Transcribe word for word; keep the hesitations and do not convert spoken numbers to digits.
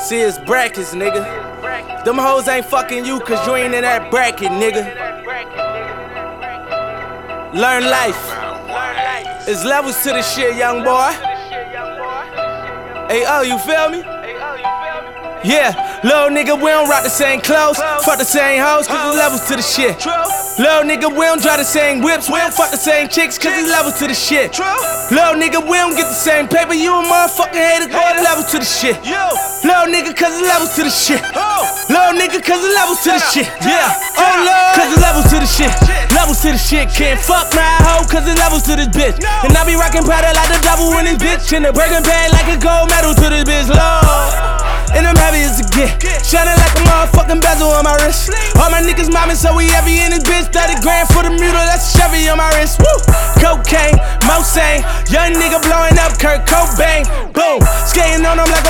See, it's brackets, nigga. Them hoes ain't fucking you cause you ain't in that bracket, nigga. Learn life. It's levels to this shit, young boy. Hey, oh, you feel me? Yeah, little nigga, we don't rock the same clothes, fuck the same hoes, cause it's levels to the shit. Little nigga, we don't drive the same whips, we don't fuck the same chicks, cause it's levels to the shit. Little nigga, we don't get the same paper, you a motherfucking hater, go to levels to the shit. Little nigga, cause it's levels to the shit. Little nigga, cause it's levels to the shit. Yeah, oh lord, cause it's levels to the shit. Levels to the shit, can't fuck my hoe, cause it's levels to this bitch. And I be rockin' powder like the devil in this bitch, and the breaking bad like a gold medal to this bitch, lord. And I'm heavy as a get, shining like a motherfucking bezel on my wrist. All my niggas mobbing, so we heavy in this bitch. thirty grand for the mule, that's a Chevy on my wrist. Woo! Cocaine, Mosaic, young nigga blowing up Kurt Cobain. Boom, skating on them like a